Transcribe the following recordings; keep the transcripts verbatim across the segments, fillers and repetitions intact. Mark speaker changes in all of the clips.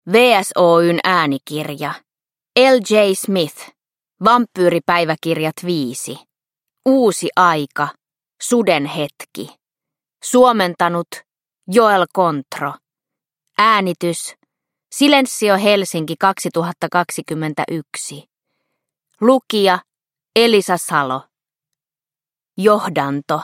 Speaker 1: V S Oy:n äänikirja. L J Smith. Vampyyripäiväkirjat viisi. Uusi aika. Suden hetki. Suomentanut Joel Kontro. Äänitys Silensio Helsinki kaksituhattakaksikymmentäyksi. Lukija Elisa Salo. Johdanto.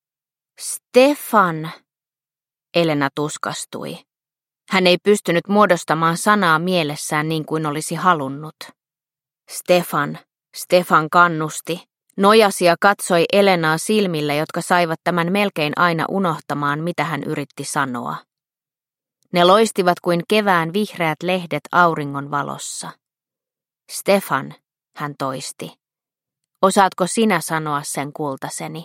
Speaker 1: Stefan. Elena tuskastui. Hän ei pystynyt muodostamaan sanaa mielessään niin kuin olisi halunnut. Stefan, Stefan kannusti, nojasi ja katsoi Elenaa silmillä, jotka saivat tämän melkein aina unohtamaan, mitä hän yritti sanoa. Ne loistivat kuin kevään vihreät lehdet auringon valossa. Stefan, hän toisti. Osaatko sinä sanoa sen, kultaseni?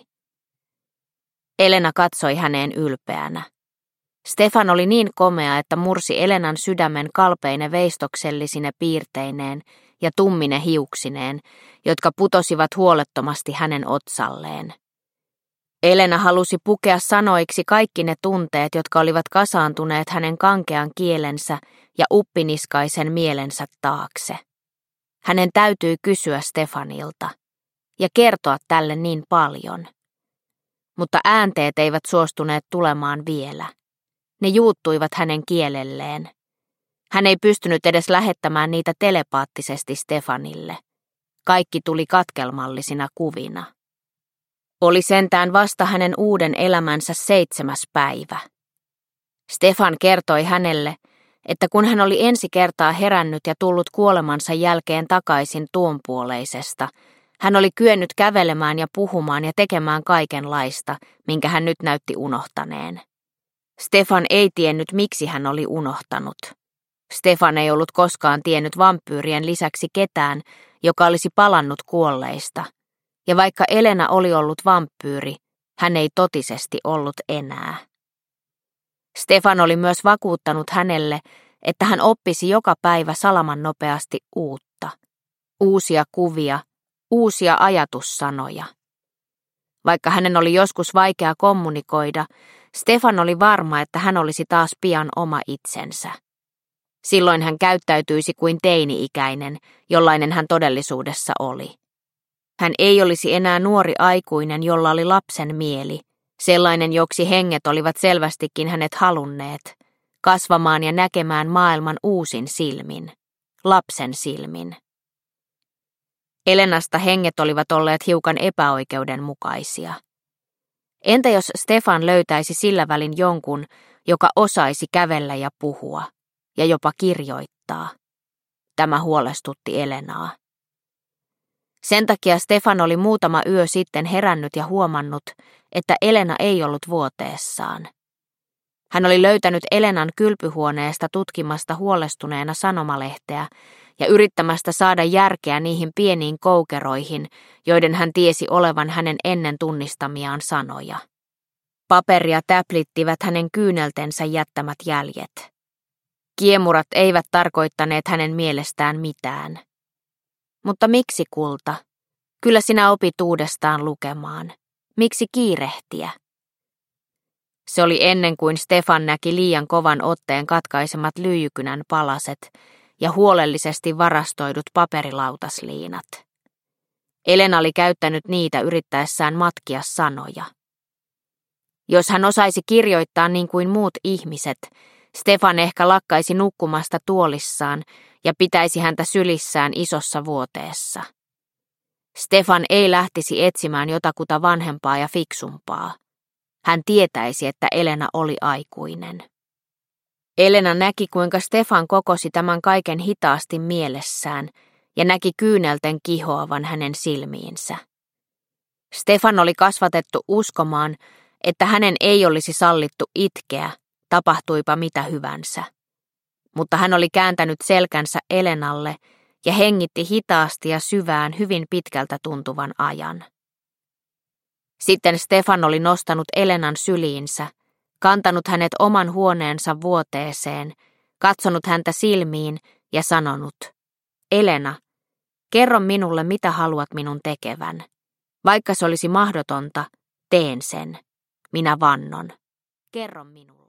Speaker 1: Elena katsoi häneen ylpeänä. Stefan oli niin komea, että mursi Elenan sydämen kalpeine veistoksellisine piirteineen ja tummine hiuksineen, jotka putosivat huolettomasti hänen otsalleen. Elena halusi pukea sanoiksi kaikki ne tunteet, jotka olivat kasaantuneet hänen kankean kielensä ja uppiniskaisen mielensä taakse. Hänen täytyi kysyä Stefanilta ja kertoa tälle niin paljon. Mutta äänteet eivät suostuneet tulemaan vielä. Ne juuttuivat hänen kielelleen. Hän ei pystynyt edes lähettämään niitä telepaattisesti Stefanille. Kaikki tuli katkelmallisina kuvina. Oli sentään vasta hänen uuden elämänsä seitsemäs päivä. Stefan kertoi hänelle, että kun hän oli ensi kertaa herännyt ja tullut kuolemansa jälkeen takaisin tuonpuoleisesta, hän oli kyennyt kävelemään ja puhumaan ja tekemään kaikenlaista, minkä hän nyt näytti unohtaneen. Stefan ei tiennyt, miksi hän oli unohtanut. Stefan ei ollut koskaan tiennyt vampyyrien lisäksi ketään, joka olisi palannut kuolleista. Ja vaikka Elena oli ollut vampyyri, hän ei totisesti ollut enää. Stefan oli myös vakuuttanut hänelle, että hän oppisi joka päivä salaman nopeasti uutta. Uusia kuvia, uusia ajatussanoja. Vaikka hänen oli joskus vaikea kommunikoida, Stefan oli varma, että hän olisi taas pian oma itsensä. Silloin hän käyttäytyisi kuin teini-ikäinen, jollainen hän todellisuudessa oli. Hän ei olisi enää nuori aikuinen, jolla oli lapsen mieli, sellainen, joksi henget olivat selvästikin hänet halunneet, kasvamaan ja näkemään maailman uusin silmin, lapsen silmin. Elenasta henget olivat olleet hiukan epäoikeudenmukaisia. Entä jos Stefan löytäisi sillä välin jonkun, joka osaisi kävellä ja puhua, ja jopa kirjoittaa? Tämä huolestutti Elenaa. Sen takia Stefan oli muutama yö sitten herännyt ja huomannut, että Elena ei ollut vuoteessaan. Hän oli löytänyt Elenan kylpyhuoneesta tutkimasta huolestuneena sanomalehteä ja yrittämästä saada järkeä niihin pieniin koukeroihin, joiden hän tiesi olevan hänen ennen tunnistamiaan sanoja. Paperia täplittivät hänen kyyneltensä jättämät jäljet. Kiemurat eivät tarkoittaneet hänen mielestään mitään. Mutta miksi, kulta? Kyllä sinä opit uudestaan lukemaan. Miksi kiirehtiä? Se oli ennen kuin Stefan näki liian kovan otteen katkaisemat lyijykynän palaset ja huolellisesti varastoidut paperilautasliinat. Elena oli käyttänyt niitä yrittäessään matkia sanoja. Jos hän osaisi kirjoittaa niin kuin muut ihmiset, Stefan ehkä lakkaisi nukkumasta tuolissaan ja pitäisi häntä sylissään isossa vuoteessa. Stefan ei lähtisi etsimään jotakuta vanhempaa ja fiksumpaa. Hän tietäisi, että Elena oli aikuinen. Elena näki, kuinka Stefan kokosi tämän kaiken hitaasti mielessään ja näki kyynelten kihoavan hänen silmiinsä. Stefan oli kasvatettu uskomaan, että hänen ei olisi sallittu itkeä, tapahtuipa mitä hyvänsä. Mutta hän oli kääntänyt selkänsä Elenalle ja hengitti hitaasti ja syvään hyvin pitkältä tuntuvan ajan. Sitten Stefan oli nostanut Elenan syliinsä, kantanut hänet oman huoneensa vuoteeseen, katsonut häntä silmiin ja sanonut, Elena, kerro minulle, mitä haluat minun tekevän. Vaikka se olisi mahdotonta, teen sen. Minä vannon. Kerro minulle.